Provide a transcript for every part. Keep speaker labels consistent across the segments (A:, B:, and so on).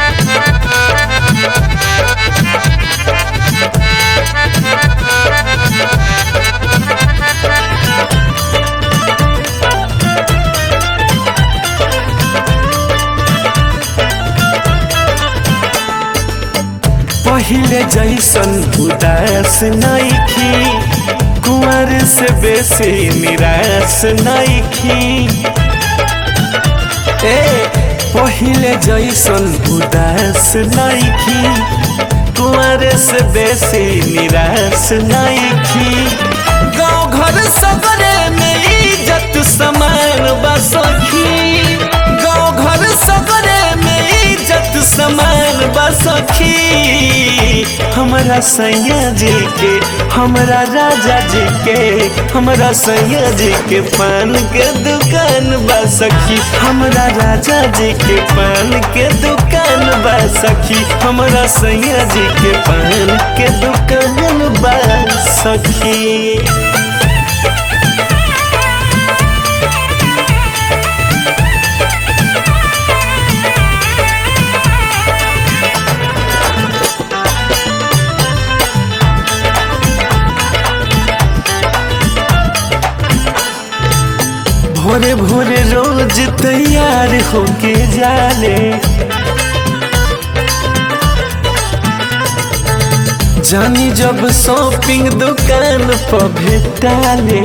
A: पहिले जैसन उदास नइखी, कुंवर से बेसी निराश नइखी। पहिले जैसन उदास नइखी, कुंवर से बेसी निराश नइखी। गाँव घर सगरे में इज्जत समान बा सखी, गाँव घर सगरे में इज्जत समान बा सखी। हमरा सैया जी के, हमरा राजा जी के, हमरा सैया जी के पान के दुकान बा सखी। हमरा राजा जी के पान के दुकान बा सखी। हमरा सैया जी के पान के दुकान बा सखी। भोरे भोरे रोज तैयार होके जाले, जानी जब शॉपिंग दुकान पर भेटाले।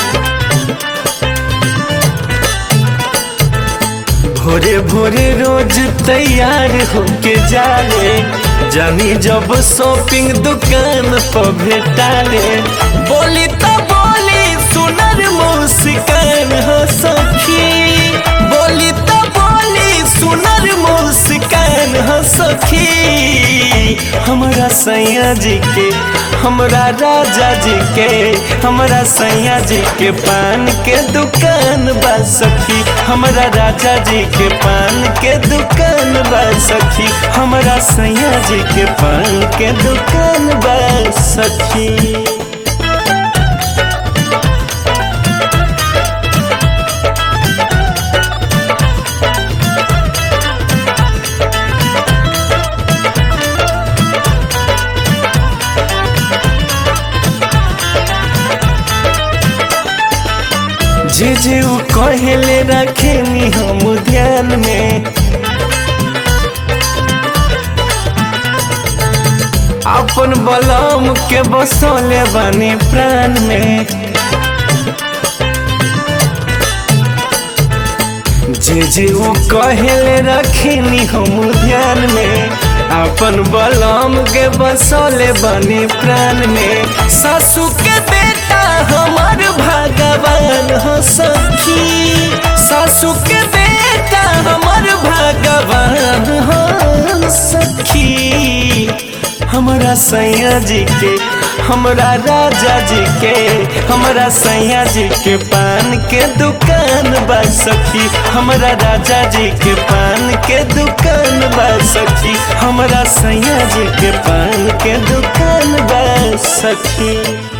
A: भोरे भोरे रोज तैयार होके जाले, जानी जब शॉपिंग दुकान पर भेटाले। बोली तो बोली सुनर मुस्कान हो सखी, बोली तो बोली सुनर मुस्कान हो सखी। हमरा सैया जी के, हमरा राजा जी के, हमरा सैया जी के पान के दुकान बा सखी। हमरा राजा जी के पान के दुकान बा सखी। हमरा सैया जी के पान के दुकान बा सखी। जे जे उ कहेले रखेनी हम ध्यान में, अपन बलम के बसोले बानी प्राण में। जे जे उ कहेले रखेनी हम ध्यान में, अपन बलम के बसोले बानी प्राण में। सासू के बेटा हमार भगवान हो सखी, सासू के बेटा हमार भगवान हो सखी। हमरा सैया जी के, हमरा राजा जी के, हमरा सैया जी के पान के दुकान बा सखी। हमरा राजा जी के पान के दुकान बा सखी। हमरा सैया जी के पान के दुकान बा सखी।